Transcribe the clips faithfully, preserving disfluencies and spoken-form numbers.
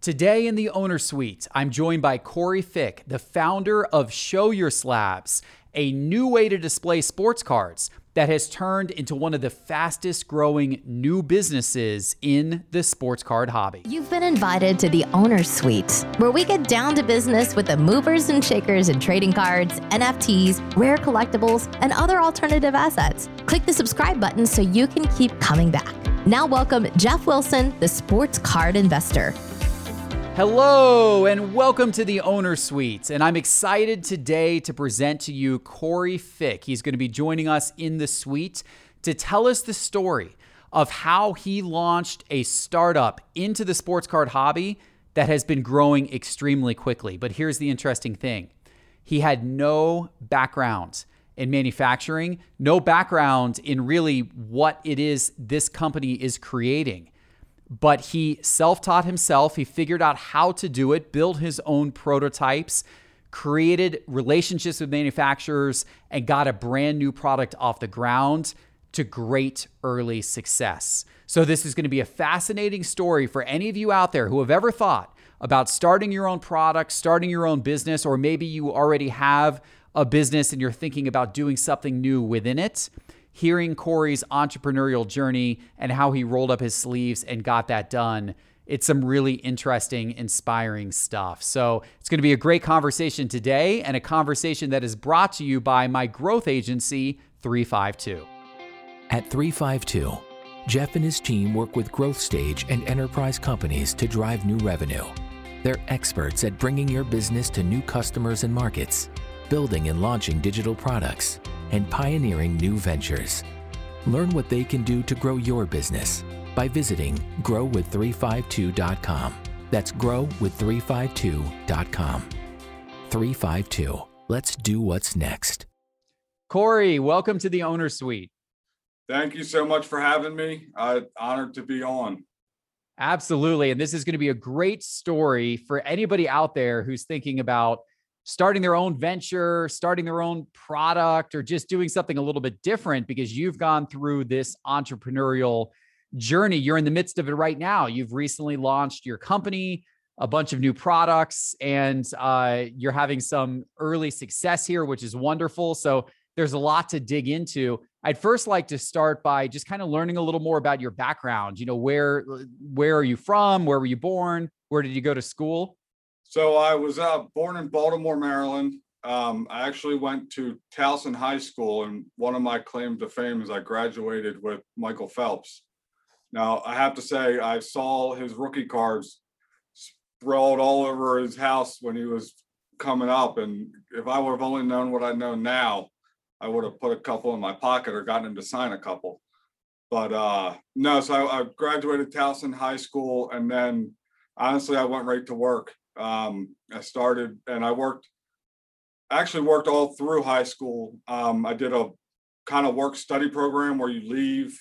Today in the Owner Suite, I'm joined by Corey Fick, the founder of Show Your Slabs, a new way to display sports cards that has turned into one of the fastest growing new businesses in the sports card hobby. You've been invited to the Owner Suite, where we get down to business with the movers and shakers in trading cards, N F Ts, rare collectibles, and other alternative assets. Click the subscribe button so you can keep coming back. Now welcome Jeff Wilson, the sports card investor. Hello and welcome to the Owner Suite, and I'm excited today to present to you Corey Fick. He's going to be joining us in the suite to tell us the story of how he launched a startup into the sports card hobby that has been growing extremely quickly. But here's the interesting thing. He had no background in manufacturing, no background in really what it is this company is creating. But he self-taught himself. He figured out how to do it, built his own prototypes, created relationships with manufacturers, and got a brand new product off the ground to great early success. So this is going to be a fascinating story for any of you out there who have ever thought about starting your own product, starting your own business, or maybe you already have a business and you're thinking about doing something new within it. Hearing Corey's entrepreneurial journey and how he rolled up his sleeves and got that done, it's some really interesting, inspiring stuff. So it's going to be a great conversation today, and a conversation that is brought to you by my growth agency, three five two. At three five two, Jeff and his team work with growth stage and enterprise companies to drive new revenue. They're experts at bringing your business to new customers and markets, building and launching digital products, and pioneering new ventures. Learn what they can do to grow your business by visiting grow with three five two dot com. That's grow with three five two dot com. three five two. Let's do what's next. Corey, welcome to the Owner Suite. Thank you so much for having me. I'm honored to be on. Absolutely. And this is going to be a great story for anybody out there who's thinking about starting their own venture, starting their own product, or just doing something a little bit different, because you've gone through this entrepreneurial journey. You're in the midst of it right now. You've recently launched your company, a bunch of new products, and uh, you're having some early success here, which is wonderful. So there's a lot to dig into. I'd first like to start by just kind of learning a little more about your background. You know, where, where are you from? Where were you born? Where did you go to school? So I was uh, born in Baltimore, Maryland. Um, I actually went to Towson High School, and one of my claims to fame is I graduated with Michael Phelps. Now, I have to say, I saw his rookie cards sprawled all over his house when he was coming up, and if I would have only known what I know now, I would have put a couple in my pocket or gotten him to sign a couple. But uh, no, so I, I graduated Towson High School, and then honestly, I went right to work. Um, I started and I worked, actually worked all through high school. Um, I did a kind of work study program where you leave,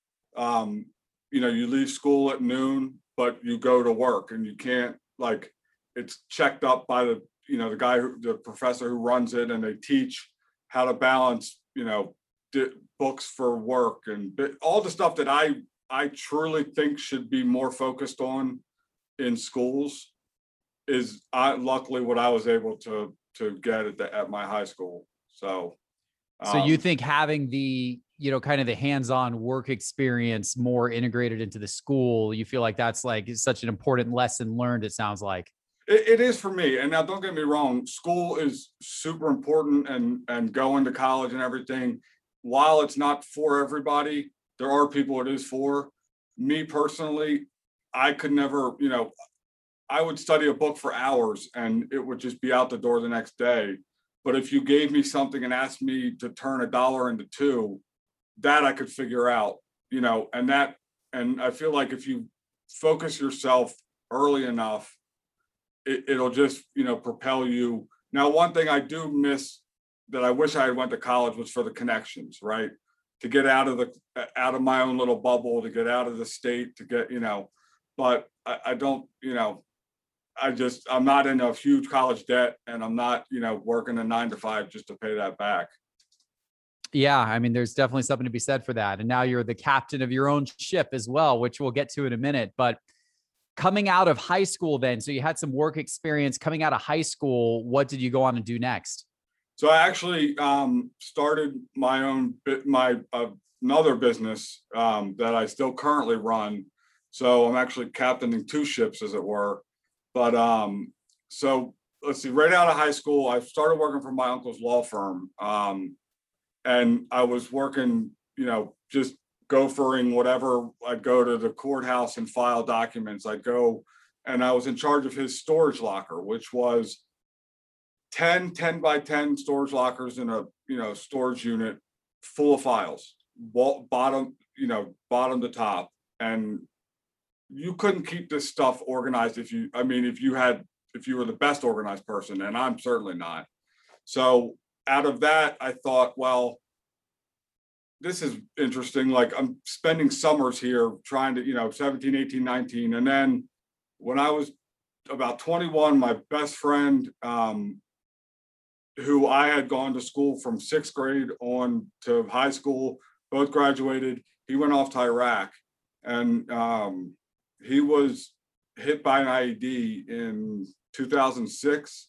um, you know, you leave school at noon, but you go to work, and you can't, like, it's checked up by the, you know, the guy, who, the professor who runs it, and they teach how to balance, you know, di- books for work and all the stuff that I, I truly think should be more focused on in schools. Is I luckily what I was able to to get at the, at my high school. So, um, so you think having the, you know, kind of the hands-on work experience more integrated into the school, you feel like that's like such an important lesson learned, it sounds like. It, it is for me. And now don't get me wrong, school is super important, and and going to college and everything, while it's not for everybody, there are people it is for. Me personally, I could never, you know, I would study a book for hours and it would just be out the door the next day. But if you gave me something and asked me to turn a dollar into two, that I could figure out, you know, and that, and I feel like if you focus yourself early enough, it, it'll just, you know, propel you. Now, one thing I do miss that I wish I had went to college was for the connections, right? To get out of the, out of my own little bubble, to get out of the state, to get, you know, but I, I don't, you know, I just, I'm not in a huge college debt, and I'm not, you know, working a nine to five just to pay that back. Yeah. I mean, there's definitely something to be said for that. And now you're the captain of your own ship as well, which we'll get to in a minute. But coming out of high school then, so you had some work experience coming out of high school. What did you go on and do next? So I actually um, started my own, my uh, another business um, that I still currently run. So I'm actually captaining two ships, as it were. But um, so let's see, right out of high school, I started working for my uncle's law firm. Um, and I was working, you know, just gophering whatever. I'd go to the courthouse and file documents. I'd go, and I was in charge of his storage locker, which was ten, ten by ten storage lockers in a, you know, storage unit full of files, bottom, you know, bottom to top. And you couldn't keep this stuff organized if you, I mean, if you had, if you were the best organized person, and I'm certainly not. So out of that, I thought, well, this is interesting. Like, I'm spending summers here trying to, you know, seventeen, eighteen, nineteen. And then when I was about twenty-one, my best friend, um, who I had gone to school from sixth grade on to high school, both graduated. He went off to Iraq, and um, he was hit by an I E D in two thousand six,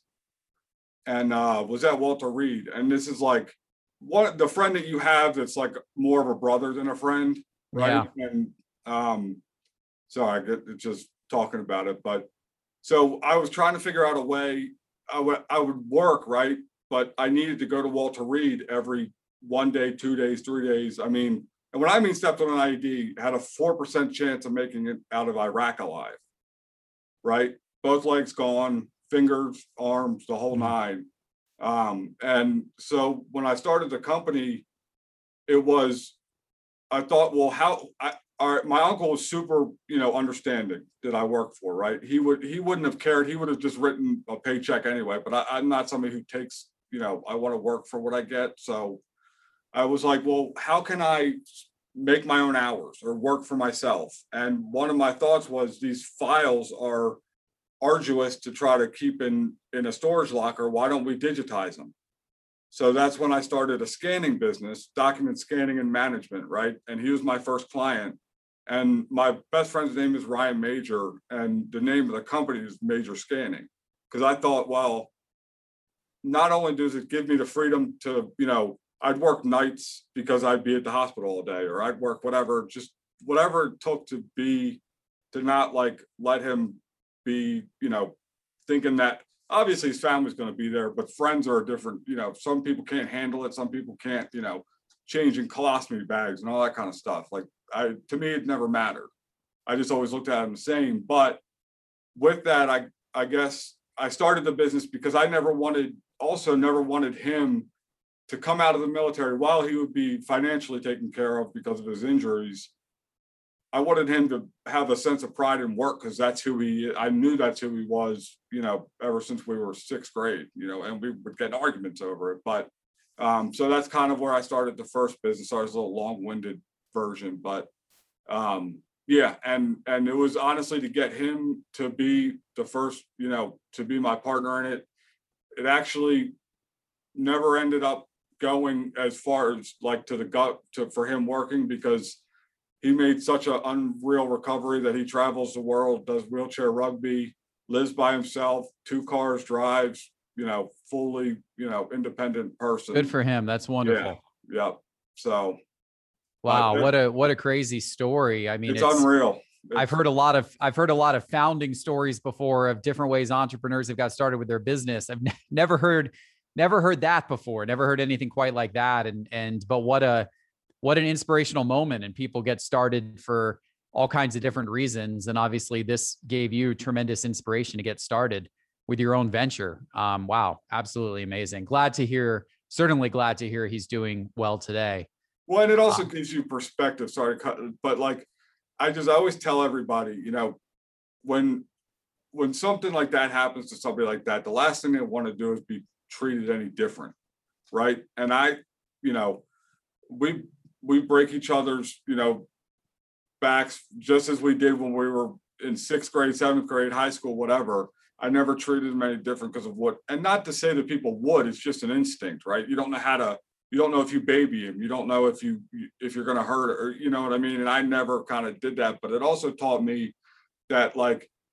and uh, was at Walter Reed. And this is like what the friend that you have that's like more of a brother than a friend, right? Yeah. And um, sorry, I get it's just talking about it, but so I was trying to figure out a way. I would I would work, right? But I needed to go to Walter Reed every one day, two days, three days. I mean, and when I mean stepped on an I E D, had a four percent chance of making it out of Iraq alive, right? Both legs gone, fingers, arms, the whole nine. Um, and so when I started the company, it was, I thought, well, how, I, all right, my uncle was super, you know, understanding that I worked for, right? He would, he wouldn't have cared. He would have just written a paycheck anyway, but I, I'm not somebody who takes, you know, I want to work for what I get. So I was like, well, how can I make my own hours or work for myself? And one of my thoughts was, these files are arduous to try to keep in, in a storage locker. Why don't we digitize them? So that's when I started a scanning business, document scanning and management, right? And he was my first client. And my best friend's name is Ryan Major, and the name of the company is Major Scanning. Because I thought, well, not only does it give me the freedom to, you know, I'd work nights because I'd be at the hospital all day, or I'd work whatever, just whatever it took to be, to not like let him be, you know, thinking that obviously his family's going to be there, but friends are different. You know, some people can't handle it. Some people can't, you know, changing colostomy bags and all that kind of stuff. Like, I, to me, it never mattered. I just always looked at him the same. But with that, I, I guess I started the business because I never wanted, also never wanted him to come out of the military while he would be financially taken care of because of his injuries. I wanted him to have a sense of pride in work, because that's who he, I knew that's who he was, you know, ever since we were sixth grade, you know, and we would get arguments over it. But um, so that's kind of where I started the first business. Sorry, it's a little long-winded version, but um, yeah. And, and it was honestly to get him to be the first, you know, to be my partner in it. It actually never ended up going as far as like to the gut to, for him working, because he made such an unreal recovery that he travels the world, does wheelchair rugby, lives by himself, two cars, drives, you know, fully, you know, independent person. Good for him. That's wonderful. Yeah. yeah. So. Wow. Uh, what a, what a crazy story. I mean, it's, it's unreal. It's, I've heard a lot of, I've heard a lot of founding stories before of different ways entrepreneurs have got started with their business. I've n- never heard, never heard that before. Never heard anything quite like that. And, and, but what a, what an inspirational moment, and people get started for all kinds of different reasons. And obviously this gave you tremendous inspiration to get started with your own venture. Um, wow. Absolutely amazing. Glad to hear, certainly glad to hear he's doing well today. Well, and it also uh, gives you perspective. Sorry, but like, I just, I always tell everybody, you know, when, when something like that happens to somebody like that, the last thing they want to do is be treated any different. Right. And I, you know, we, we break each other's, you know, backs just as we did when we were in sixth grade, seventh grade, high school, whatever. I never treated them any different because of what, and not to say that people would, it's just an instinct, right? You don't know how to, you don't know if you baby him, you don't know if you, if you're going to hurt it, or, you know what I mean? And I never kind of did that, but it also taught me that, like,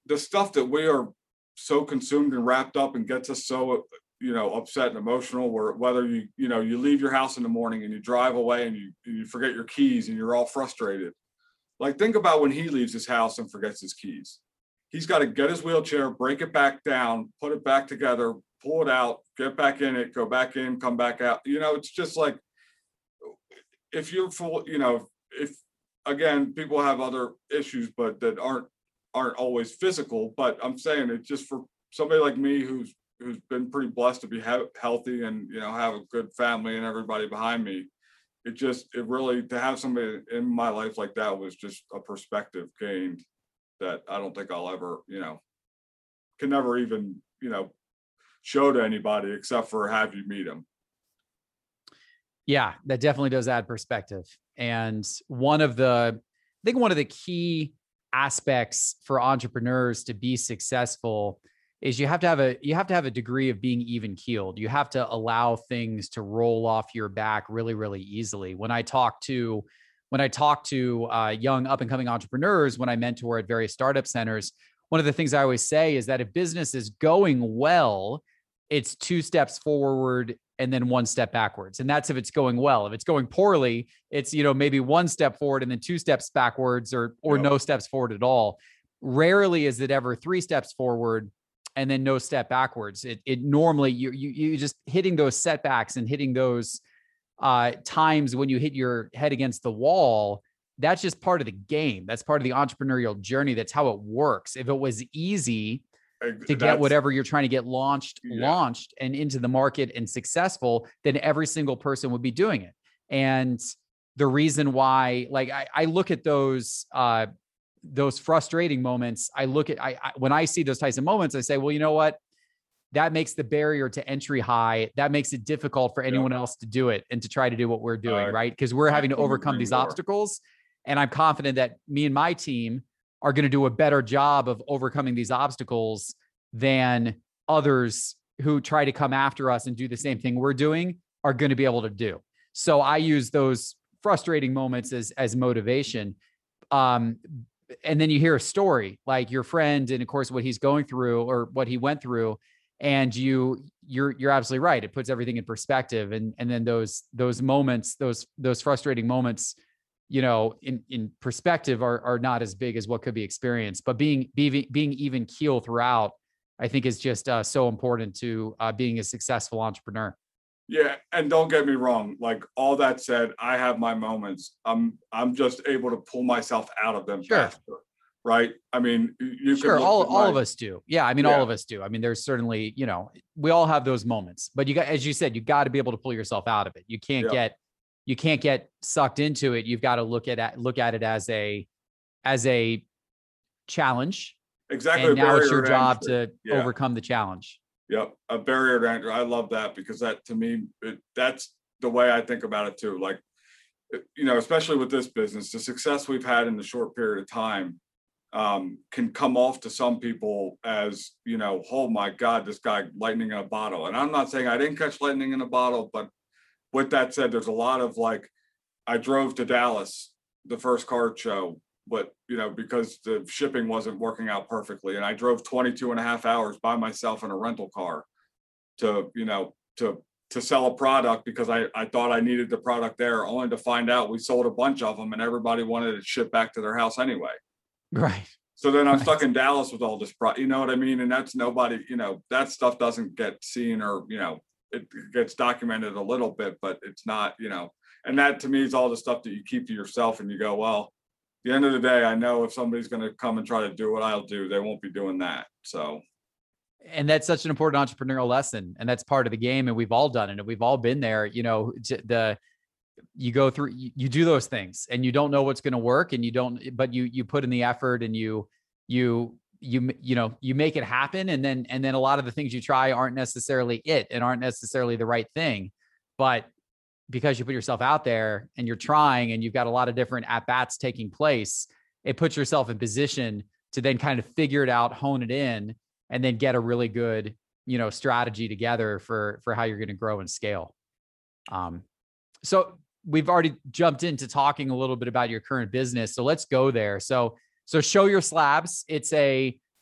the stuff that we are so consumed and wrapped up and gets us so, you know, upset and emotional, where whether you, you know, you leave your house in the morning and you drive away and you, you forget your keys and you're all frustrated. Like, think about when he leaves his house and forgets his keys. He's got to get his wheelchair, break it back down, put it back together, pull it out, get back in it, go back in, come back out. You know, it's just like, if you're full, you know, if, again, people have other issues, but that aren't, aren't always physical, but I'm saying it just for somebody like me, who's, who's been pretty blessed to be he- healthy and, you know, have a good family and everybody behind me. It just, it really, to have somebody in my life like that was just a perspective gained that I don't think I'll ever, you know, can never even, you know, show to anybody except for have you meet them. Yeah, that definitely does add perspective. And one of the, I think one of the key aspects for entrepreneurs to be successful is you have to have a, you have to have a degree of being even keeled. You have to allow things to roll off your back really, really easily. When I talk to, when I talk to uh, young up and coming entrepreneurs, when I mentor at various startup centers, one of the things I always say is that if business is going well, it's two steps forward and then one step backwards. And that's if it's going well. If it's going poorly, it's, you know, maybe one step forward and then two steps backwards, or, or Yep. no steps forward at all. Rarely is it ever three steps forward and then no step backwards. It, it normally, you, you, you just hitting those setbacks and hitting those uh, times when you hit your head against the wall. That's just part of the game. That's part of the entrepreneurial journey. That's how it works. If it was easy to get whatever you're trying to get launched, Yeah. launched and into the market and successful, then every single person would be doing it. And the reason why, like, I, I look at those, uh, those frustrating moments. I look at, I, I, when I see those types of moments, I say, well, you know what? That makes the barrier to entry high. That makes it difficult for anyone else to do it and to try to do what we're doing, Uh, right? Because we're I having to couldn't overcome agree these more. obstacles. And I'm confident that me and my team are going to do a better job of overcoming these obstacles than others who try to come after us and do the same thing we're doing are going to be able to do. So I use those frustrating moments as, as motivation. Um, and then you hear a story like your friend and of course what he's going through or what he went through, and you, you're, you're absolutely right. It puts everything in perspective. And, and then those, those moments, those, those frustrating moments, you know, in, in perspective are, are not as big as what could be experienced, but being, being, being even keel throughout, I think is just uh, so important to uh, being a successful entrepreneur. Yeah, and don't get me wrong. Like, all that said, I have my moments. I'm I'm just able to pull myself out of them Sure. faster, right? I mean, you Sure, could look all at all my- of us do. Yeah, I mean, Yeah. all of us do. I mean, there's certainly, you know, we all have those moments, but you got, as you said, you got to be able to pull yourself out of it. You can't Yeah. get, you can't get sucked into it. You've got to look at look at it as a, as a challenge. exactly. And a now it's barrier your to job entry. to Yeah. overcome the challenge. Yep, a barrier to entry. I love that because that, to me, it, that's the way I think about it too. Like, you know, especially with this business, the success we've had in the short period of time um, can come off to some people as, you know, oh my God, this guy lightning in a bottle. And I'm not saying I didn't catch lightning in a bottle, but with that said, there's a lot of like, I drove to Dallas, the first card show, but, you know, because the shipping wasn't working out perfectly. And I drove twenty-two and a half hours by myself in a rental car to, you know, to, to sell a product because I, I thought I needed the product there, only to find out we sold a bunch of them and everybody wanted it shipped back to their house anyway. Right. So then I'm Right. stuck in Dallas with all this, pro- you know what I mean? And that's nobody, you know, that stuff doesn't get seen or, you know, it gets documented a little bit, but it's not, you know, and that to me is all the stuff that you keep to yourself and you go, well, at the end of the day, I know if somebody's going to come and try to do what I'll do, they won't be doing that. So. And that's such an important entrepreneurial lesson. And that's part of the game. And we've all done it. And we've all been there, you know, the, you go through, you, you do those things and you don't know what's going to work and you don't, but you, you put in the effort and you, you, you, you know, you make it happen. And then, and then a lot of the things you try aren't necessarily it and aren't necessarily the right thing, but because you put yourself out there and you're trying and you've got a lot of different at-bats taking place, it puts yourself in position to then kind of figure it out, hone it in, and then get a really good, you know, strategy together for, for how you're going to grow and scale. Um, so we've already jumped into talking a little bit about your current business. So let's go there. So, so Show Your Slabs. It's a,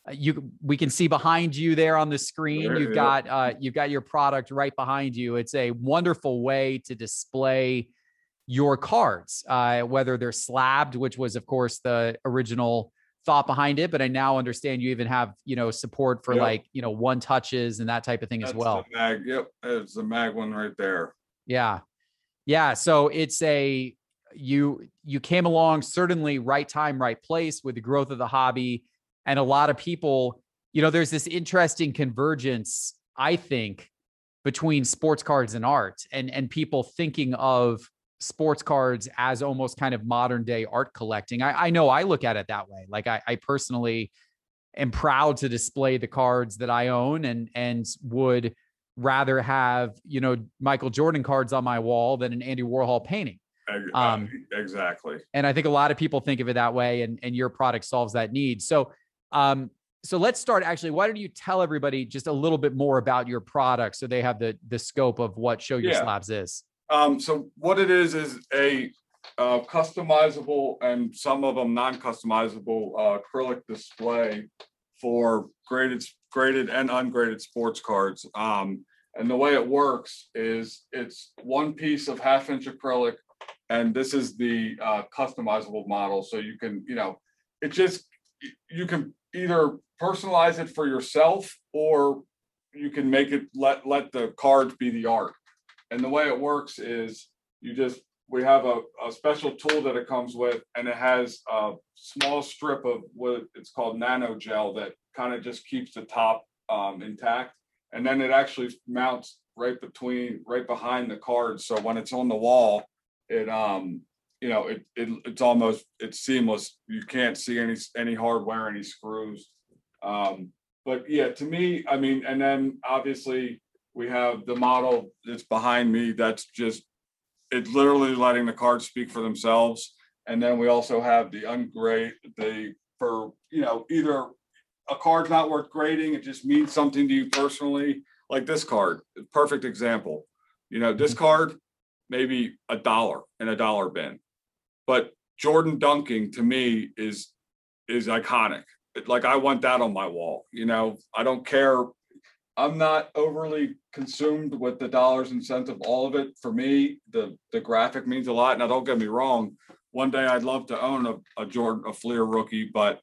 you, we can see behind you there on the screen, Yeah, you've yeah. got, uh, you've got your product right behind you. It's a wonderful way to display your cards, uh, whether they're slabbed, which was of course the original thought behind it. But I now understand you even have, you know, support for Yep. like, you know, one touches and that type of thing That's as well. the mag. Yep. It's the mag one right there. Yeah. Yeah. So it's a, you, you came along certainly right time, right place with the growth of the hobby. And a lot of people, you know, there's this interesting convergence, I think, between sports cards and art, and, and people thinking of sports cards as almost kind of modern day art collecting. I, I know I look at it that way. Like I, I personally am proud to display the cards that I own, and, and would rather have, you know, Michael Jordan cards on my wall than an Andy Warhol painting. Um, exactly. And I think a lot of people think of it that way, and, and your product solves that need. So, um, so let's start actually. Why don't you tell everybody just a little bit more about your product so they have the, the scope of what Show Your Yeah. Slabs is? Um, so what it is, is a uh, customizable and some of them non-customizable uh, acrylic display for graded, graded and ungraded sports cards. Um, and the way it works is it's one piece of half inch acrylic, and this is the uh, customizable model. So you can, you know, it just, you can either personalize it for yourself, or you can make it, let, let the cards be the art. And the way it works is you just, we have a, a special tool that it comes with, and it has a small strip of what it's called nano gel that kind of just keeps the top um, intact. And then it actually mounts right between, right behind the cards. So when it's on the wall, it, um, you know, it, it it's almost, it's seamless. You can't see any, any hardware, any screws. Um, but yeah, to me, I mean, and then obviously, we have the model that's behind me. That's just, it's literally letting the cards speak for themselves. And then we also have the ungrade, the, for, you know, either a card's not worth grading, it just means something to you personally, like this card, perfect example. You know, this card, maybe a dollar in a dollar bin, but Jordan dunking to me is, is iconic. Like I want that on my wall, you know, I don't care. I'm not overly consumed with the dollars and cents of all of it. For me, the, the graphic means a lot. Now, don't get me wrong. One day I'd love to own a, a Jordan, a Fleer rookie, but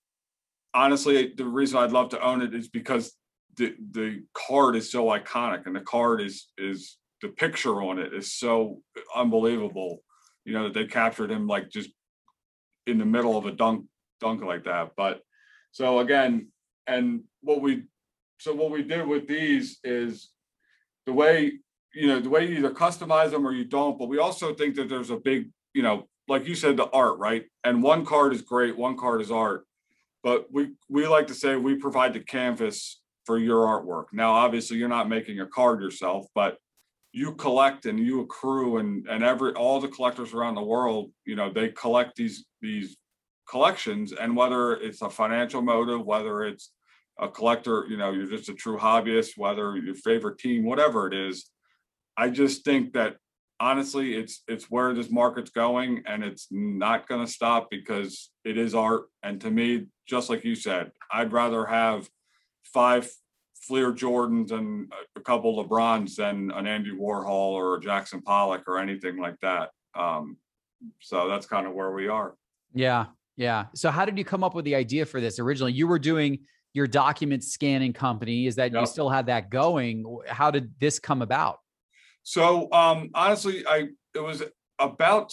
honestly, the reason I'd love to own it is because the, the card is so iconic, and the card is, is the picture on it is so unbelievable, you know, that they captured him like just in the middle of a dunk, dunk like that. But so again, and what we, So what we did with these is the way, you know, the way you either customize them or you don't, but we also think that there's a big, you know, like you said, the art, right? And one card is great, one card is art, but we, we like to say we provide the canvas for your artwork. Now, obviously you're not making a card yourself, but you collect and you accrue, and, and every, all the collectors around the world, you know, they collect these, these collections, and whether it's a financial motive, whether it's a collector, you know, you're just a true hobbyist, whether your favorite team, whatever it is. I just think that honestly, it's it's where this market's going, and it's not going to stop because it is art. And to me, just like you said, I'd rather have five Fleer Jordans and a couple LeBrons than an Andy Warhol or a Jackson Pollock or anything like that. Um, so that's kind of where we are. Yeah. Yeah. So how did you come up with the idea for this originally? You were doing your document scanning company. Is that, yep, you still had that going? How did this come about? So um, honestly, I it was about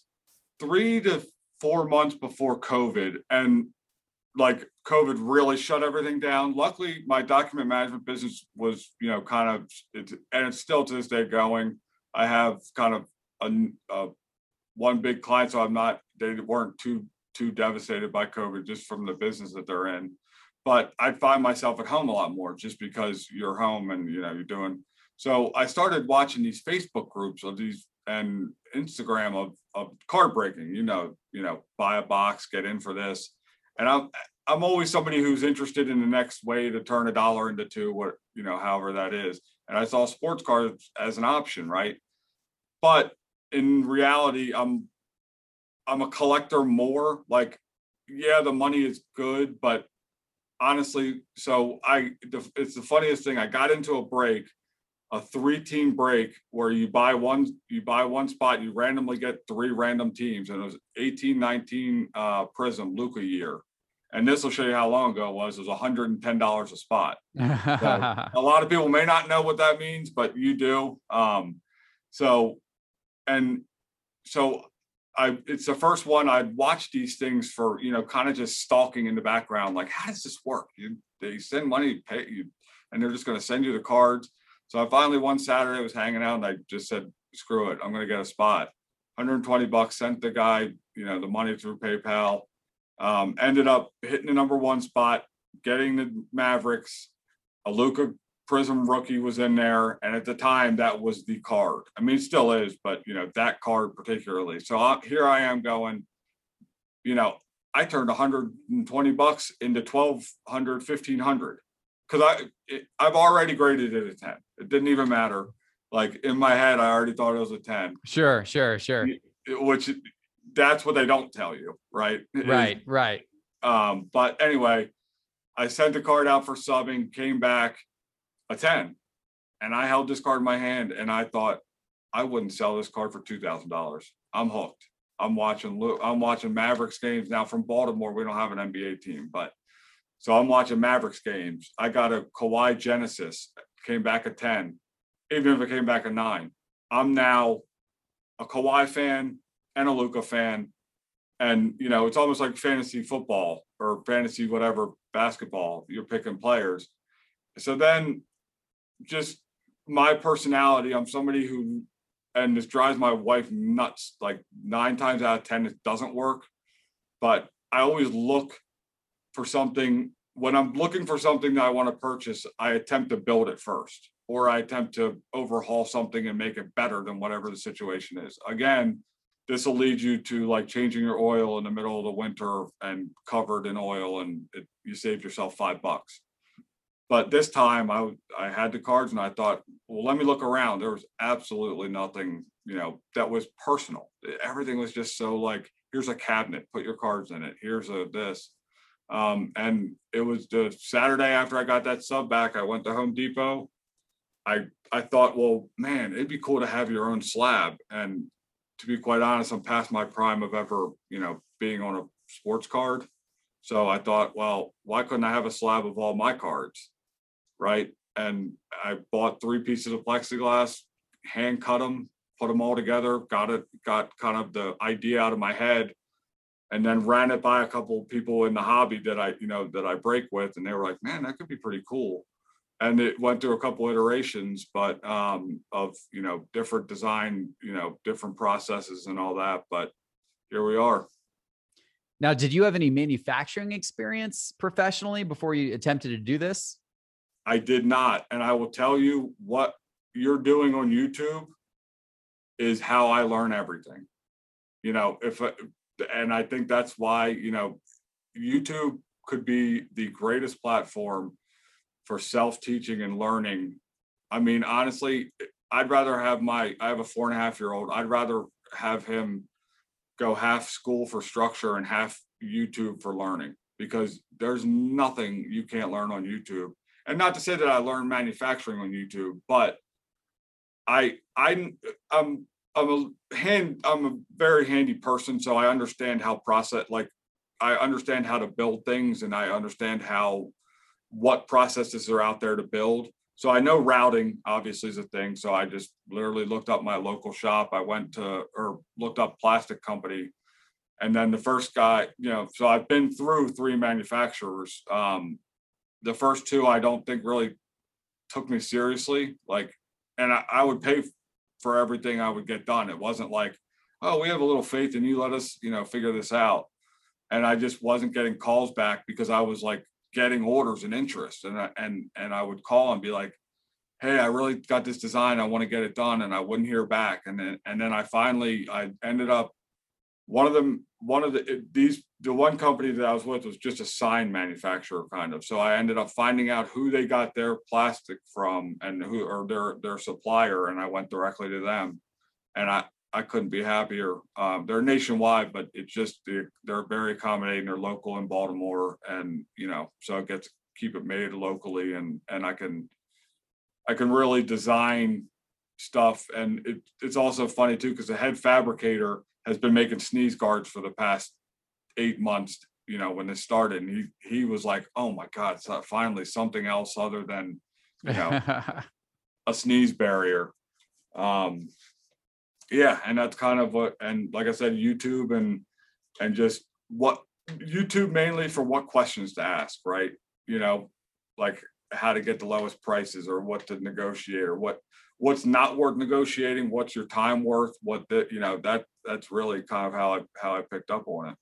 three to four months before COVID, and like COVID really shut everything down. Luckily, my document management business was, you know, kind of, it's, and it's still to this day going. I have kind of a, a one big client, so I'm not, they weren't too too devastated by COVID just from the business that they're in. But I find myself at home a lot more just because you're home and, you know, you're doing. So I started watching these Facebook groups of these and Instagram of, of card breaking, you know, you know, buy a box, get in for this. And I'm, I'm always somebody who's interested in the next way to turn a dollar into two, what, you know, however that is. And I saw sports cards as an option, right? But in reality, I'm, I'm a collector more. Like, yeah, the money is good, but honestly, so I, the, it's the funniest thing. I got into a break, a three team break where you buy one, you buy one spot, you randomly get three random teams. And it was eighteen nineteen uh, Prism Luka year. And this will show you how long ago it was. It was one hundred ten dollars a spot. So a lot of people may not know what that means, but you do. Um, so, and so I, it's the first one I'd watched these things for, you know, kind of just stalking in the background. Like, how does this work? You, they send money, pay you, and they're just going to send you the cards. So I finally, one Saturday was hanging out and I just said, screw it, I'm going to get a spot. one hundred twenty bucks, sent the guy, you know, the money through PayPal. Um, ended up hitting the number one spot, getting the Mavericks. A Luka Prism rookie was in there. And at the time, that was the card. I mean, it still is, but, you know, that card particularly. So I, here I am going, you know, I turned one hundred twenty bucks into twelve hundred, fifteen hundred. Because I, it, I've already graded it a ten. It didn't even matter. Like in my head, I already thought it was a ten. Sure, sure, sure. Which that's what they don't tell you, right? Right, it, right. Um, but anyway, I sent the card out for subbing, came back a ten. And I held this card in my hand and I thought, I wouldn't sell this card for two thousand dollars. I'm hooked. I'm watching, I'm watching Mavericks games now from Baltimore. We don't have an N B A team, but so I'm watching Mavericks games. I got a Kawhi Genesis, came back a ten, even if it came back a nine. I'm now a Kawhi fan and a Luka fan. And, you know, it's almost like fantasy football or fantasy whatever basketball. You're picking players. So then just my personality, I'm somebody who, and this drives my wife nuts, like nine times out of ten, it doesn't work. But I always look for something. When I'm looking for something that I want to purchase, I attempt to build it first, or I attempt to overhaul something and make it better than whatever the situation is. Again, this will lead you to like changing your oil in the middle of the winter and covered in oil, and it, you saved yourself five bucks. But this time I I had the cards and I thought, well, let me look around. There was absolutely nothing, you know, that was personal. Everything was just so like, here's a cabinet, put your cards in it. Here's a this. Um, and it was the Saturday after I got that sub back, I went to Home Depot. I I thought, well, man, it'd be cool to have your own slab. And to be quite honest, I'm past my prime of ever, you know, being on a sports card. So I thought, well, why couldn't I have a slab of all my cards? Right. And I bought three pieces of plexiglass, hand cut them, put them all together, got it, got kind of the idea out of my head, and then ran it by a couple of people in the hobby that I, you know, that I break with. And they were like, man, that could be pretty cool. And it went through a couple of iterations, but um, of, you know, different design, you know, different processes and all that. But here we are. Now, did you have any manufacturing experience professionally before you attempted to do this? I did not. And I will tell you, what you're doing on YouTube is how I learn everything. You know, if, and I think that's why, you know, YouTube could be the greatest platform for self-teaching and learning. I mean, honestly, I'd rather have my, I have a four and a half year old. I'd rather have him go half school for structure and half YouTube for learning, because there's nothing you can't learn on YouTube. And not to say that I learned manufacturing on YouTube, but I, I, I'm, I'm a hand, I'm a very handy person. So I understand how process, like I understand how to build things, and I understand how, what processes are out there to build. So I know routing obviously is a thing. So I just literally looked up my local shop. I went to, or looked up plastic company. And then the first guy, you know, so I've been through three manufacturers. Um, the first two, I don't think really took me seriously. Like, and I, I would pay for everything I would get done. It wasn't like, oh, we have a little faith in you, let us, you know, figure this out. And I just wasn't getting calls back because I was like getting orders and interest. And I, and, and I would call and be like, hey, I really got this design, I want to get it done. And I wouldn't hear back. And then, and then I finally, I ended up, one of them, one of the, these, the one company that I was with was just a sign manufacturer kind of. So I ended up finding out who they got their plastic from and who, or their, their supplier. And I went directly to them. And I, I couldn't be happier. Um, they're nationwide, but it's just they're, they're very accommodating. They're local in Baltimore, and you know, so I get to keep it made locally, and and I can I can really design stuff. And it, it's also funny too because the head fabricator has been making sneeze guards for the past eight months. You know, when this started, and he he was like, "Oh my God, it's not finally something else other than you know a sneeze barrier." Um, yeah, and that's kind of what, and like I said, YouTube and and just what YouTube mainly for what questions to ask, right? You know, like how to get the lowest prices or what to negotiate or what what's not worth negotiating, what's your time worth, what the you know that that's really kind of how I how I picked up on it.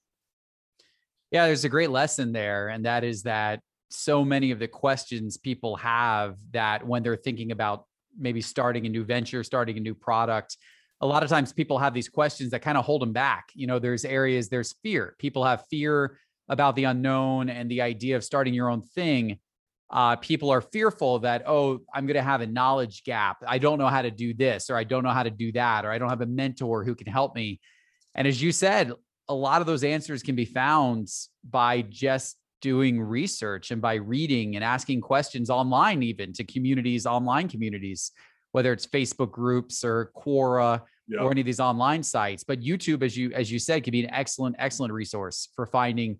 Yeah, there's a great lesson there. And that is that so many of the questions people have that when they're thinking about maybe starting a new venture, starting a new product, a lot of times people have these questions that kind of hold them back. You know, there's areas, there's fear. People have fear about the unknown and the idea of starting your own thing. Uh, people are fearful that, oh, I'm going to have a knowledge gap. I don't know how to do this, or I don't know how to do that, or I don't have a mentor who can help me. And as you said, a lot of those answers can be found by just doing research and by reading and asking questions online, even to communities, online communities, whether it's Facebook groups or Quora yeah. or any of these online sites. But YouTube, as you as you said, can be an excellent, excellent resource for finding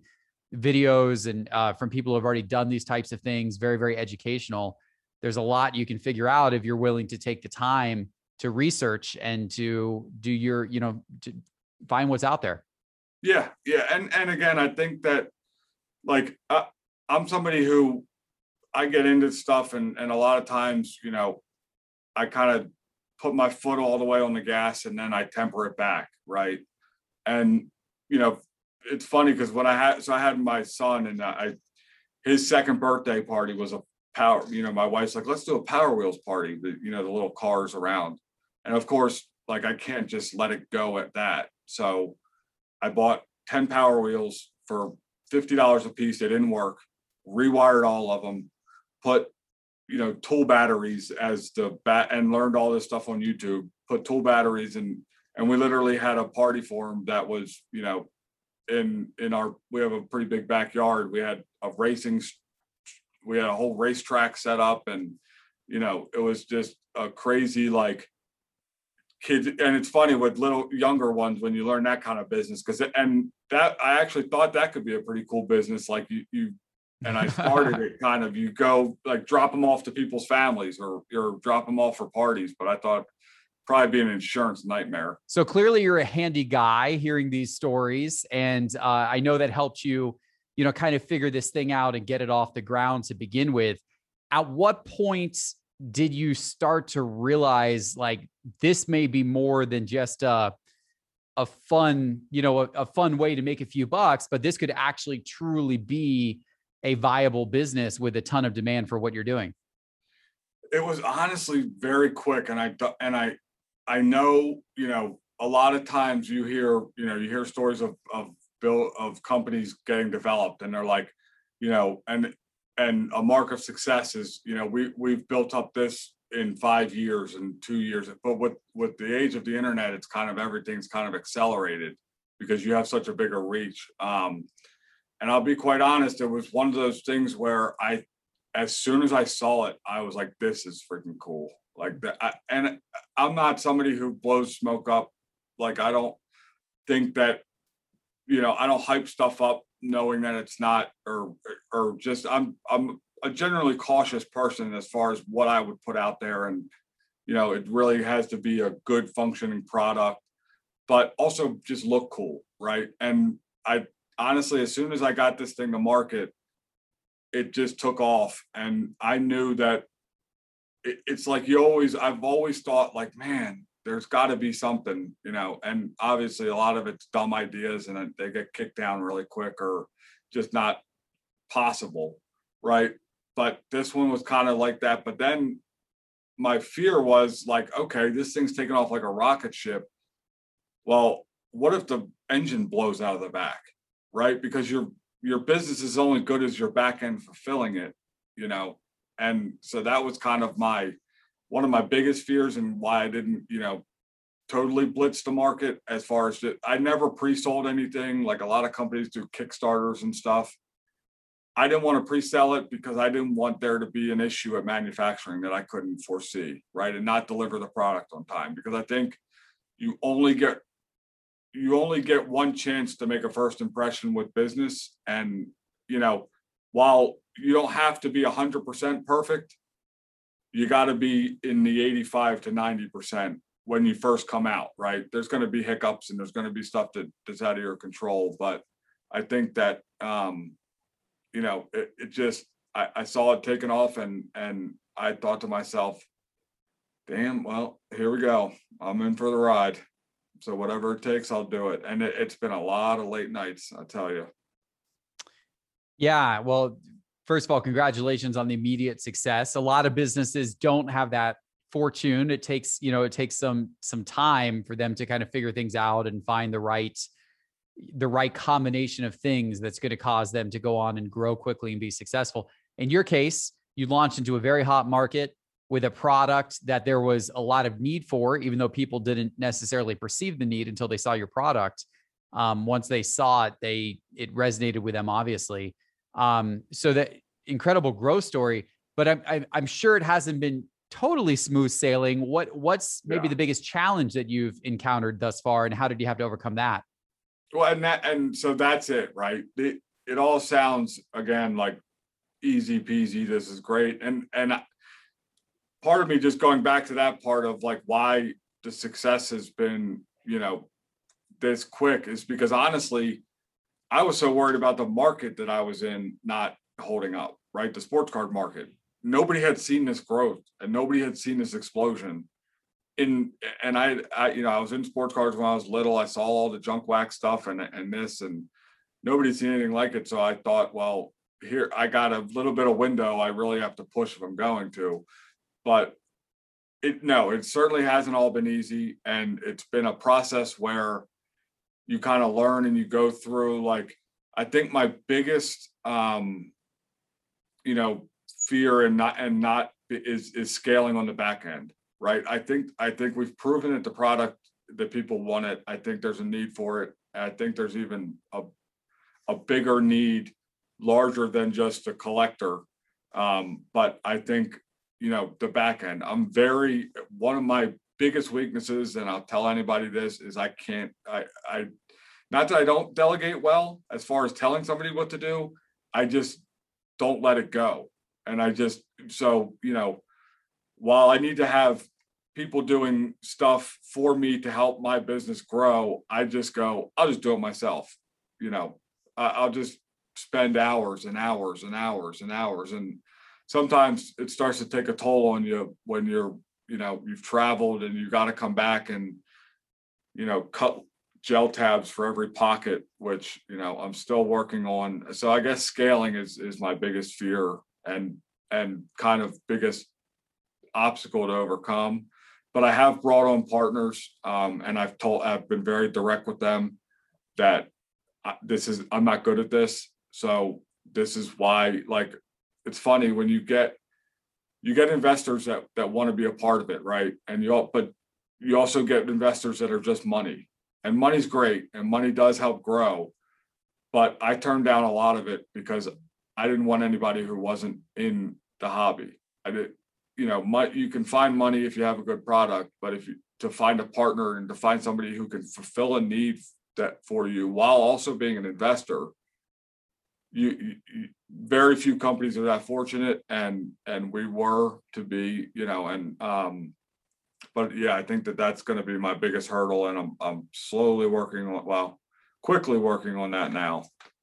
videos and uh, from people who have already done these types of things. Very, very educational. There's a lot you can figure out if you're willing to take the time to research and to do your, you know, to find what's out there. Yeah, yeah, and and again, I think that like I, I'm somebody who I get into stuff, and and a lot of times, you know, I kind of put my foot all the way on the gas, and then I temper it back, right? And you know, it's funny because when I had so I had my son, and I his second birthday party was a power. You know, my wife's like, let's do a Power Wheels party. The, you know, the little cars around, and of course, like I can't just let it go at that, so I bought ten Power Wheels for fifty dollars a piece. They didn't work. Rewired all of them, put, you know, tool batteries as the bat, and learned all this stuff on YouTube, put tool batteries in, and we literally had a party for them that was, you know, in, in our, we have a pretty big backyard. We had a racing, we had a whole racetrack set up, and, you know, it was just a crazy, like, kids. And it's funny with little younger ones when you learn that kind of business, because and that I actually thought that could be a pretty cool business. Like you, you and I started it kind of, you go like drop them off to people's families or or drop them off for parties. But I thought probably be an insurance nightmare. So clearly you're a handy guy hearing these stories, and uh, I know that helped you, you know, kind of figure this thing out and get it off the ground to begin with. At what point did you start to realize like this may be more than just a, a fun, you know, a, a fun way to make a few bucks, but this could actually truly be a viable business with a ton of demand for what you're doing? It was honestly very quick. And I, and I, I know, you know, a lot of times you hear, you know, you hear stories of, of bill of companies getting developed, and they're like, you know, and And a mark of success is, you know, we we've built up this in five years and two years. But with with the age of the internet, it's kind of everything's kind of accelerated because you have such a bigger reach. Um, and I'll be quite honest, it was one of those things where I, as soon as I saw it, I was like, "This is freaking cool!" Like that. I, and I'm not somebody who blows smoke up. Like I don't think that, you know, I don't hype stuff up knowing that it's not, or or just I'm I'm a generally cautious person as far as what I would put out there, and you know it really has to be a good functioning product, but also just look cool, right? And I honestly, as soon as I got this thing to market, it just took off, and I knew that it, it's like you always I've always thought like, man, there's got to be something, you know, and obviously a lot of it's dumb ideas and they get kicked down really quick or just not possible, right? But this one was kind of like that. But then my fear was like, okay, this thing's taking off like a rocket ship. Well, what if the engine blows out of the back, right? Because your your business is only good as your back end fulfilling it, you know? And so that was kind of my one of my biggest fears, and why I didn't, you know, totally blitz the market as far as just, I never pre-sold anything like a lot of companies do Kickstarters and stuff. I didn't want to pre-sell it because I didn't want there to be an issue at manufacturing that I couldn't foresee, right? And not deliver the product on time, because I think you only get you only get one chance to make a first impression with business. And, you know, while you don't have to be one hundred percent perfect, you got to be in the eighty-five to ninety percent when you first come out, right? There's going to be hiccups and there's going to be stuff that, that's out of your control. But I think that, um, you know, it, it just, I, I saw it taking off, and, and I thought to myself, damn, well, here we go. I'm in for the ride. So whatever it takes, I'll do it. And it, it's been a lot of late nights, I'll tell you. Yeah. Well, first of all, congratulations on the immediate success. A lot of businesses don't have that fortune. It takes, you know, it takes some, some time for them to kind of figure things out and find the right, the right combination of things that's going to cause them to go on and grow quickly and be successful. In your case, you launched into a very hot market with a product that there was a lot of need for, even though people didn't necessarily perceive the need until they saw your product. Um, once they saw it, they, it resonated with them, obviously. Um, so that incredible growth story, but I'm, I'm, I'm sure it hasn't been totally smooth sailing. What, what's maybe Yeah. the biggest challenge that you've encountered thus far, and how did you have to overcome that? Well, and that, and so that's it, right? It, it all sounds, again, like easy peasy. This is great. And, and part of me just going back to that part of like why the success has been, you know, this quick is because honestly, I was so worried about the market that I was in not holding up, right? The sports card market. Nobody had seen this growth and nobody had seen this explosion. In and I, I, you know, I was in sports cards when I was little. I saw all the junk wax stuff and and this, and nobody seen anything like it. So I thought, well, here I got a little bit of window. I really have to push if I'm going to. But it no, it certainly hasn't all been easy, and it's been a process where you kind of learn and you go through. Like, I think my biggest, um, you know, fear and not and not is is scaling on the back end. Right. I think I think we've proven that the product that people want it. I think there's a need for it. I think there's even a a bigger need, larger than just a collector. Um, but I think, you know, the back end, I'm very, one of my biggest weaknesses, and I'll tell anybody this, is I can't, I, I, not that I don't delegate well as far as telling somebody what to do. I just don't let it go. And I just, so, you know, while I need to have people doing stuff for me to help my business grow, I just go, I'll just do it myself. You know, I'll just spend hours and hours and hours and hours. And sometimes it starts to take a toll on you when you're, you know, you've traveled and you got to come back and, you know, cut gel tabs for every pocket, which, you know, I'm still working on. So I guess scaling is, is my biggest fear and, and kind of biggest obstacle to overcome. But I have brought on partners, um, and I've told, I've been very direct with them that I, this is, I'm not good at this. So this is why, like, it's funny when you get, you get investors that, that want to be a part of it. Right. And you all, but you also get investors that are just money, and money's great and money does help grow. But I turned down a lot of it because I didn't want anybody who wasn't in the hobby. I did, you know, my, you can find money if you have a good product, but if you, to find a partner and to find somebody who can fulfill a need that for you while also being an investor, you, you, you very few companies are that fortunate, and and we were to be, you know, and um, but yeah, I think that that's going to be my biggest hurdle, and I'm I'm slowly working on, well, quickly working on that now.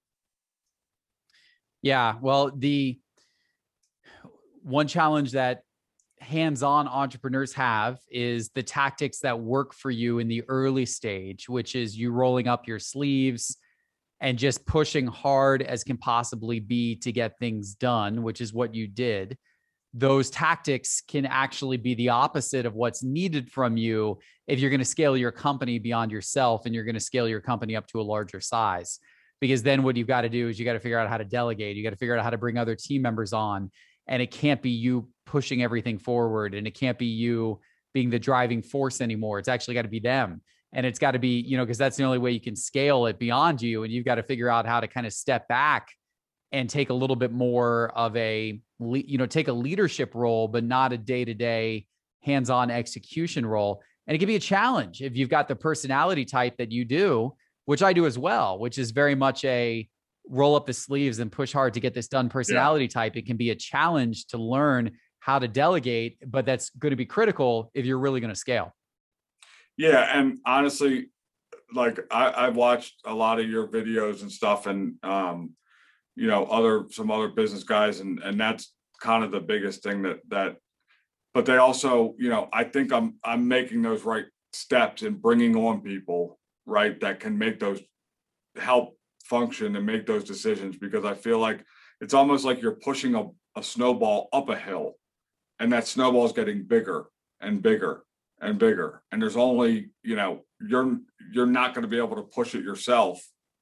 Yeah, well, the one challenge that hands-on entrepreneurs have is the tactics that work for you in the early stage, which is you rolling up your sleeves and just pushing hard as can possibly be to get things done, which is what you did. Those tactics can actually be the opposite of what's needed from you if you're going to scale your company beyond yourself and you're going to scale your company up to a larger size. Because then what you've got to do is you got to figure out how to delegate. You got to figure out how to bring other team members on. And it can't be you pushing everything forward, and it can't be you being the driving force anymore. It's actually got to be them. And it's got to be, you know, because that's the only way you can scale it beyond you. And you've got to figure out how to kind of step back and take a little bit more of a, you know, take a leadership role, but not a day-to-day hands-on execution role. And it can be a challenge if you've got the personality type that you do, which I do as well, which is very much a roll up the sleeves and push hard to get this done personality yeah. type. It can be a challenge to learn how to delegate, but that's going to be critical if you're really going to scale. Yeah. And honestly, like I, I've watched a lot of your videos and stuff, and, um, you know, other, some other business guys. And, and that's kind of the biggest thing that, that, but they also, you know, I think I'm, I'm making those right steps and bringing on people, right, that can make those, help function and make those decisions, because I feel like it's almost like you're pushing a, a snowball up a hill, and that snowball is getting bigger and bigger and bigger. And there's only, you know, you're, you're not going to be able to push it yourself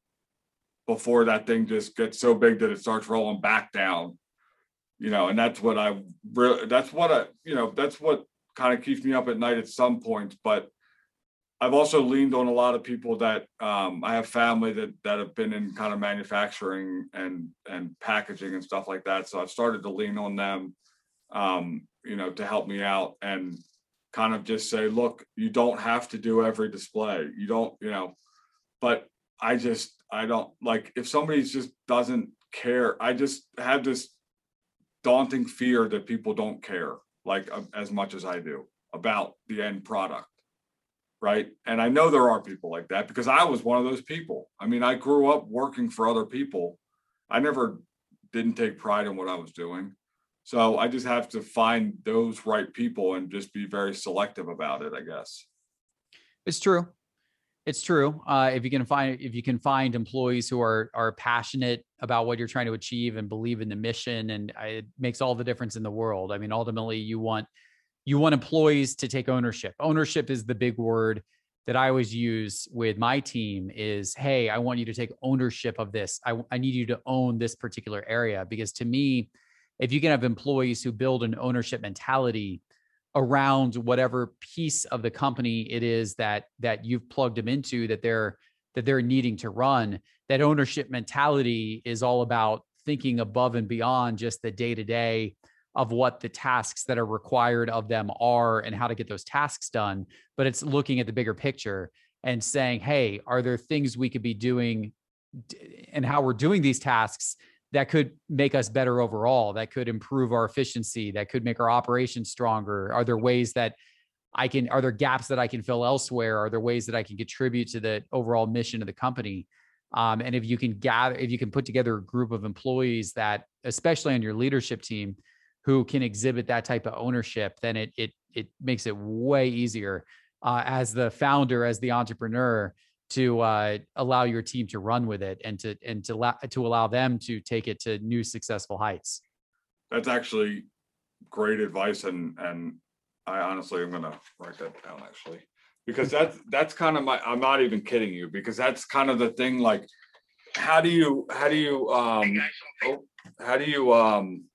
before that thing just gets so big that it starts rolling back down, you know, and that's what I really, that's what I, you know, that's what kind of keeps me up at night at some points. But I've also leaned on a lot of people that um, I have family that, that have been in kind of manufacturing and, and packaging and stuff like that. So I've started to lean on them, um, you know, to help me out and kind of just say, look, you don't have to do every display. You don't, you know, but I just, I don't like, if somebody just doesn't care, I just have this daunting fear that people don't care like uh, as much as I do about the end product. Right. And I know there are people like that, because I was one of those people. I mean, I grew up working for other people. I never didn't take pride in what I was doing. So I just have to find those right people and just be very selective about it, I guess. It's true. It's true. Uh, if you can find, if you can find employees who are, are passionate about what you're trying to achieve and believe in the mission, and it makes all the difference in the world. I mean, ultimately you want, you want employees to take ownership. Ownership is the big word that I always use with my team is, hey, I want you to take ownership of this. I, I need you to own this particular area, because to me, if you can have employees who build an ownership mentality around whatever piece of the company it is that that you've plugged them into, that they're that they're needing to run, that ownership mentality is all about thinking above and beyond just the day-to-day of what the tasks that are required of them are and how to get those tasks done. But it's looking at the bigger picture and saying, hey, are there things we could be doing and how we're doing these tasks that could make us better overall, that could improve our efficiency, that could make our operations stronger? Are there ways that I can, are there gaps that I can fill elsewhere? Are there ways that I can contribute to the overall mission of the company? Um, and if you can gather, if you can put together a group of employees that, especially on your leadership team, who can exhibit that type of ownership, then it it it makes it way easier uh, as the founder, as the entrepreneur, to uh, allow your team to run with it and to and to allow to allow them to take it to new successful heights. That's actually great advice, and and I honestly am gonna write that down actually, because that's that's kind of my, I'm not even kidding you, because that's kind of the thing. Like, how do you how do you um oh, how do you um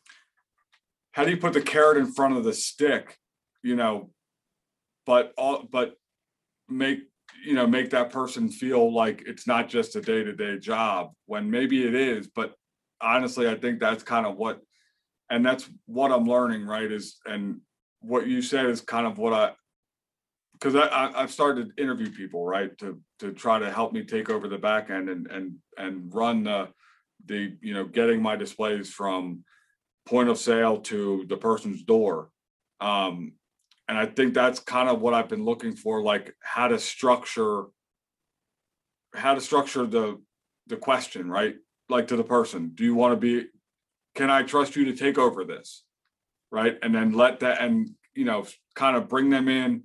how do you put the carrot in front of the stick, you know, but all but make you know make that person feel like it's not just a day-to-day job, when maybe it is. But honestly, I think that's kind of what, and that's what I'm learning, right? Is, and what you said is kind of what I, because I, I I've started to interview people, right, to to try to help me take over the back end and and and run the the you know getting my displays from point of sale to the person's door. Um, and I think that's kind of what I've been looking for, like how to structure, how to structure the, the question, right? Like to the person, do you want to be, can I trust you to take over this? Right. And then let that, and, you know, kind of bring them in,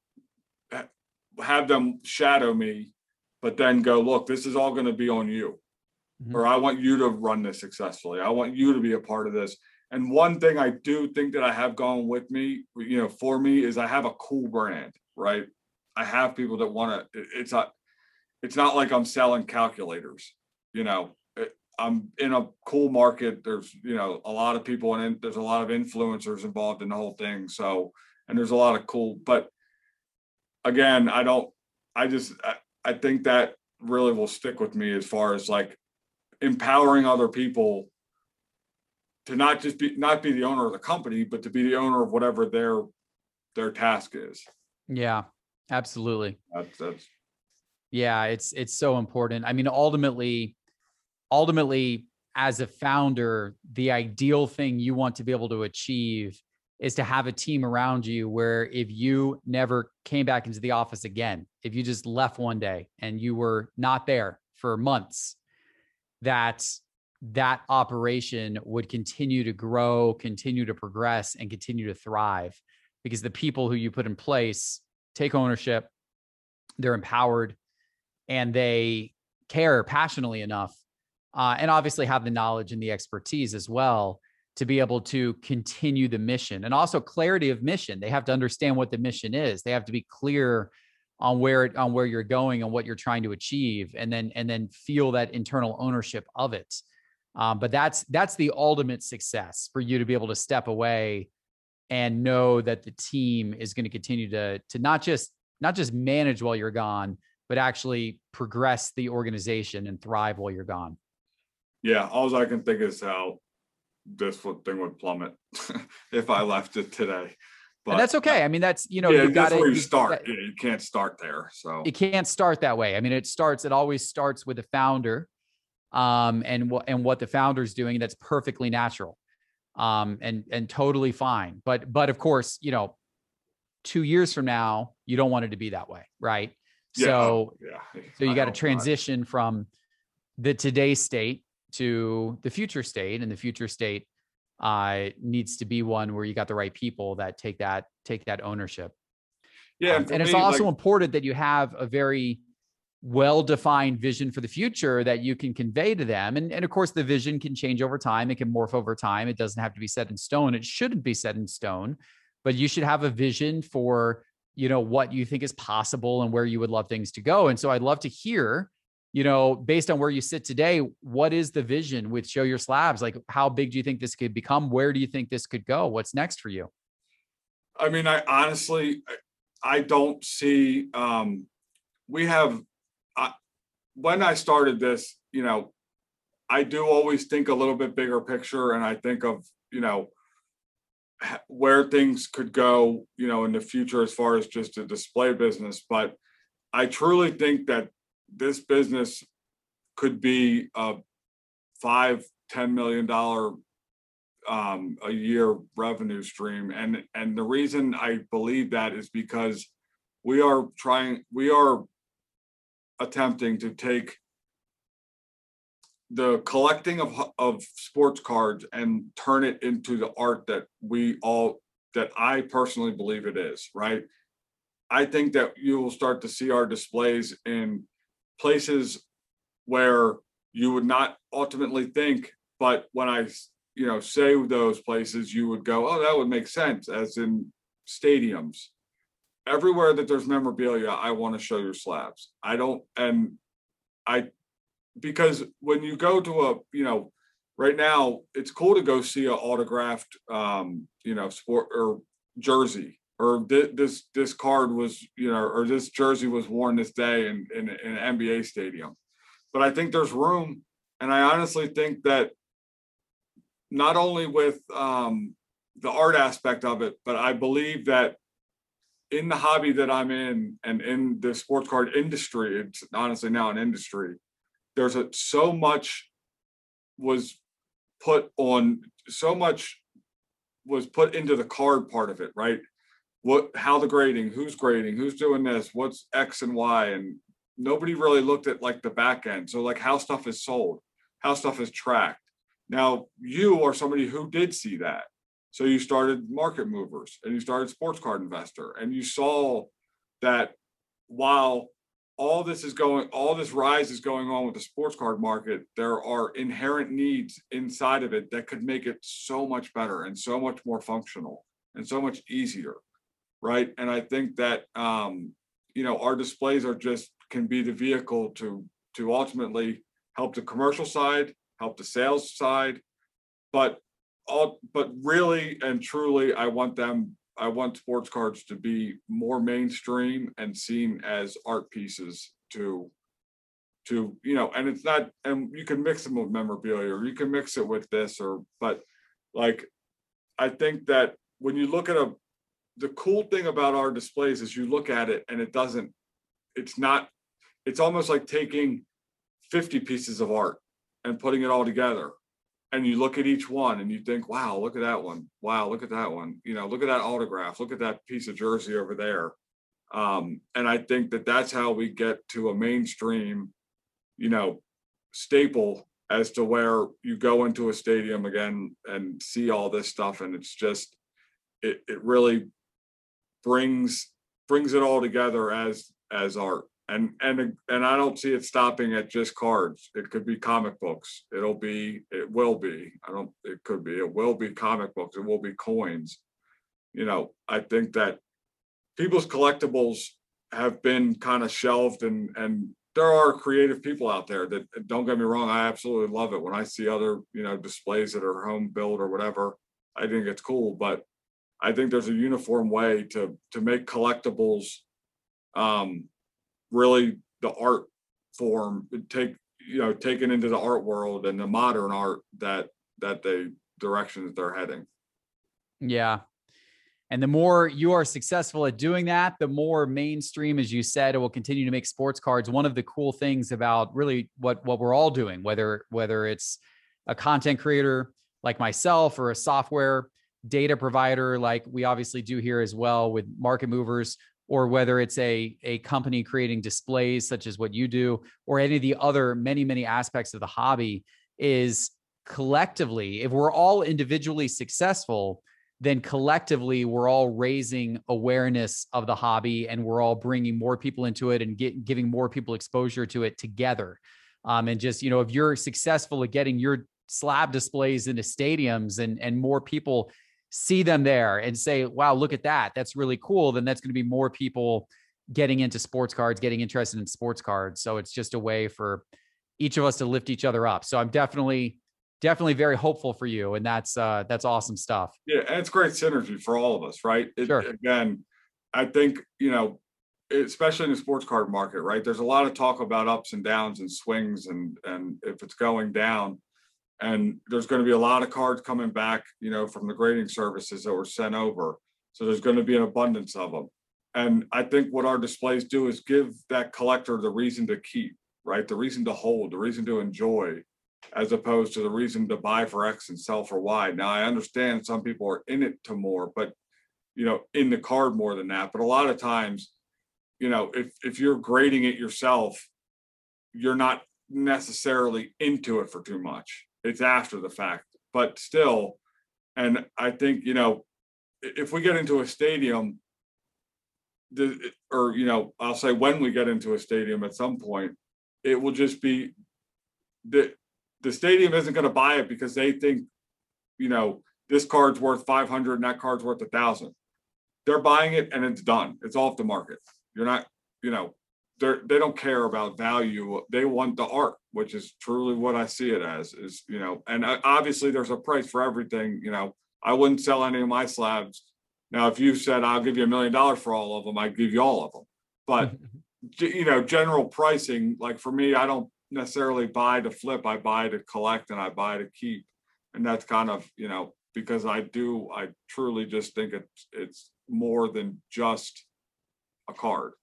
have them shadow me, but then go, look, this is all going to be on you. Mm-hmm. Or I want you to run this successfully. I want you to be a part of this. And one thing I do think that I have gone with me, you know, for me, is I have a cool brand, right? I have people that want to, it's not, it's not like I'm selling calculators, you know, it, I'm in a cool market. There's, you know, a lot of people, and there's a lot of influencers involved in the whole thing. So and there's a lot of cool, but again, I don't, I just, I, I think that really will stick with me as far as like empowering other people to not just be, not be the owner of the company, but to be the owner of whatever their, their task is. Yeah, absolutely. That's, that's, Yeah, it's, it's so important. I mean, ultimately, ultimately, as a founder, the ideal thing you want to be able to achieve is to have a team around you where if you never came back into the office again, if you just left one day and you were not there for months, that that operation would continue to grow, continue to progress, and continue to thrive, because the people who you put in place take ownership, they're empowered, and they care passionately enough, uh, and obviously have the knowledge and the expertise as well to be able to continue the mission, and also clarity of mission. They have to understand what the mission is. They have to be clear on where it, on where you're going and what you're trying to achieve, and then and then feel that internal ownership of it. Um, but that's that's the ultimate success, for you to be able to step away and know that the team is going to continue to to not just not just manage while you're gone, but actually progress the organization and thrive while you're gone. yeah, all I can think is how this thing would plummet if I left it today. But and that's okay. I mean, that's, you know, yeah, you've that's got where to you start. got, Yeah, you can't start there. So it can't start that way. I mean, it starts, it always starts with the founder, um, and what, and what the founder's doing. That's perfectly natural, um, and, and totally fine. But, but of course, you know, two years from now, you don't want it to be that way. Right. yeah, So, yeah. so you I got to hope not. transition from the today state to the future state, and the future state uh, needs to be one where you got the right people that take that, take that ownership. Yeah, Um, and, for and it's me, also like, important that you have a very well-defined vision for the future that you can convey to them. And, and of course, the vision can change over time. It can morph over time. It doesn't have to be set in stone. It shouldn't be set in stone, but you should have a vision for, you know, what you think is possible and where you would love things to go. And so I'd love to hear, you know, based on where you sit today, what is the vision with Show Your Slabs? Like, how big do you think this could become? Where do you think this could go? What's next for you? I mean, I honestly, I don't see, um, we have, I, when I started this, you know, I do always think a little bit bigger picture, and I think of, you know, where things could go, you know, in the future as far as just a display business. But I truly think that this business could be a five, ten million dollar um, a year revenue stream. And, and the reason I believe that is because we are trying, we are attempting to take the collecting of, of sports cards and turn it into the art that we all, that I personally believe it is, right? I think that you will start to see our displays in places where you would not ultimately think, but when I, you know, say those places, you would go, oh, that would make sense, as in stadiums. Everywhere that there's memorabilia, I want to show your slabs. I don't, and I, because when you go to a, you know, right now, it's cool to go see an autographed, um, you know, sport or jersey, or th- this this card was, you know, or this jersey was worn this day in, in, in an N B A stadium. But I think there's room, and I honestly think that not only with um, the art aspect of it, but I believe that in the hobby that I'm in and in the sports card industry, it's honestly now an industry, there's a, so much was put on, so much was put into the card part of it, right? What, how the grading, who's grading, who's doing this, what's X and Y, and nobody really looked at like the back end. So like how stuff is sold, how stuff is tracked. Now you are somebody who did see that. So you started Market Movers and you started Sports Card Investor, and you saw that while all this is going, all this rise is going on with the sports card market, there are inherent needs inside of it that could make it so much better and so much more functional and so much easier, right? And I think that, um, you know, our displays are just, can be the vehicle to, to ultimately help the commercial side, help the sales side, but all, but really and truly, I want them I want sports cards to be more mainstream and seen as art pieces to, to, you know, and it's not, and you can mix them with memorabilia, or you can mix it with this, or, but like, I think that when you look at a, the cool thing about our displays is you look at it and it doesn't, it's not, it's almost like taking fifty pieces of art and putting it all together. And you look at each one and you think, wow, look at that one. Wow, look at that one. You know, look at that autograph. Look at that piece of jersey over there. Um, and I think that that's how we get to a mainstream, you know, staple as to where you go into a stadium again and see all this stuff. And it's just, it, it really brings, brings it all together as, as art. And, and, and I don't see it stopping at just cards. It could be comic books. It'll be, it will be, I don't, it could be, it will be comic books. It will be coins. You know, I think that people's collectibles have been kind of shelved, and, and there are creative people out there that, don't get me wrong, I absolutely love it. When I see other, you know, displays that are home built or whatever, I think it's cool, but I think there's a uniform way to, to make collectibles, um, really the art form, take, you know, taken into the art world and the modern art that, that they directions they're heading. Yeah. And the more you are successful at doing that, the more mainstream, as you said, it will continue to make sports cards. One of the cool things about really what, what we're all doing, whether, whether it's a content creator like myself or a software data provider, like we obviously do here as well with Market Movers, or whether it's a, a company creating displays such as what you do, or any of the other many, many aspects of the hobby, is collectively, if we're all individually successful, then collectively we're all raising awareness of the hobby, and we're all bringing more people into it and get, giving more people exposure to it together. Um, and just, you know, if you're successful at getting your slab displays into stadiums and, and more people see them there and say, wow, look at that, that's really cool, then that's going to be more people getting into sports cards, getting interested in sports cards. So it's just a way for each of us to lift each other up. So I'm definitely, definitely very hopeful for you. And that's, uh, that's awesome stuff. Yeah. And it's great synergy for all of us, right? It, Sure. Again, I think, you know, especially in the sports card market, right? There's a lot of talk about ups and downs and swings, and, and if it's going down, and there's going to be a lot of cards coming back, you know, from the grading services that were sent over. So there's going to be an abundance of them. And I think what our displays do is give that collector the reason to keep, right? The reason to hold, the reason to enjoy, as opposed to the reason to buy for X and sell for Y. Now, I understand some people are in it to more, but, you know, in the card more than that. But a lot of times, you know, if, if you're grading it yourself, you're not necessarily into it for too much. It's after the fact, but still. And I think, you know, if we get into a stadium, the, or, you know, I'll say when we get into a stadium at some point, it will just be the, the stadium isn't going to buy it because they think, you know, this card's worth five hundred and that card's worth a thousand. They're buying it and it's done. It's off the market. You're not, you know, they're, they don't care about value. They want the art, which is truly what I see it as, is, you know, and obviously there's a price for everything. You know, I wouldn't sell any of my slabs. Now, if you said, I'll give you a million dollars for all of them, I'd give you all of them. But, you know, general pricing, like for me, I don't necessarily buy to flip. I buy to collect, and I buy to keep. And that's kind of, you know, because I do, I truly just think it's, it's more than just a card.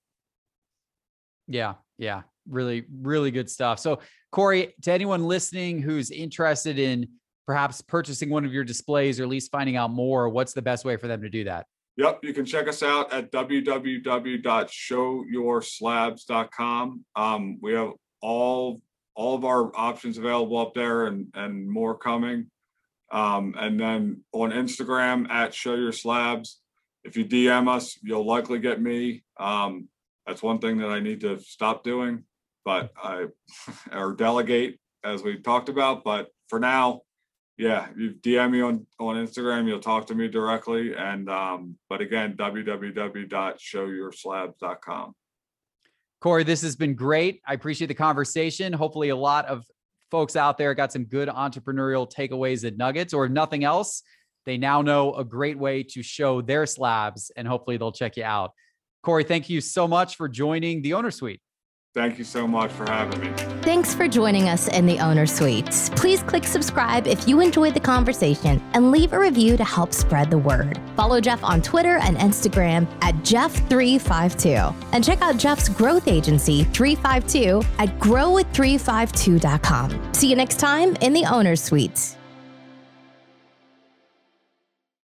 Yeah. Yeah. Really, really good stuff. So Corey, to anyone listening who's interested in perhaps purchasing one of your displays, or at least finding out more, what's the best way for them to do that? Yep. You can check us out at w w w dot show your slabs dot com. Um, we have all, all of our options available up there, and, and more coming. Um, and then on Instagram at Show Your Slabs. If you D M us, you'll likely get me. Um, That's one thing that I need to stop doing, but I, or delegate, as we talked about. But for now, yeah, you D M me on, on Instagram, you'll talk to me directly. And, um, but again, w w w dot show your slabs dot com. Corey, this has been great. I appreciate the conversation. Hopefully a lot of folks out there got some good entrepreneurial takeaways and nuggets, or if nothing else, they now know a great way to show their slabs, and hopefully they'll check you out. Corey, thank you so much for joining the Owner Suite. Thank you so much for having me. Thanks for joining us in the Owner Suite. Please click subscribe if you enjoyed the conversation and leave a review to help spread the word. Follow Jeff on Twitter and Instagram at Jeff three five two. And check out Jeff's growth agency, three five two, at grow with three five two dot com. See you next time in the Owner Suite.